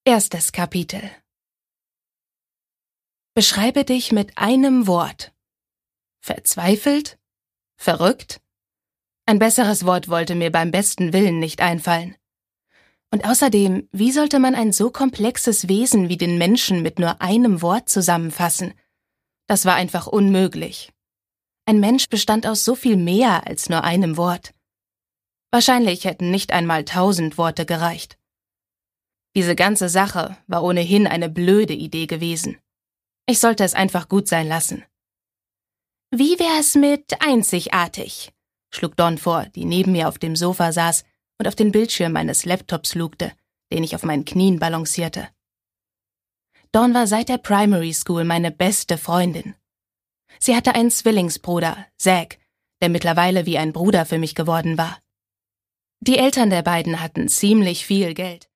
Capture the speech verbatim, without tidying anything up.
Erstes Kapitel. Beschreibe dich mit einem Wort. Verzweifelt? Verrückt? Ein besseres Wort wollte mir beim besten Willen nicht einfallen. Und außerdem, wie sollte man ein so komplexes Wesen wie den Menschen mit nur einem Wort zusammenfassen? Das war einfach unmöglich. Ein Mensch bestand aus so viel mehr als nur einem Wort. Wahrscheinlich hätten nicht einmal tausend Worte gereicht. Diese ganze Sache war ohnehin eine blöde Idee gewesen. Ich sollte es einfach gut sein lassen. »Wie wär's mit einzigartig?« schlug Dawn vor, die neben mir auf dem Sofa saß und auf den Bildschirm meines Laptops lugte, den ich auf meinen Knien balancierte. Dawn war seit der Primary School meine beste Freundin. Sie hatte einen Zwillingsbruder, Zack, der mittlerweile wie ein Bruder für mich geworden war. Die Eltern der beiden hatten ziemlich viel Geld.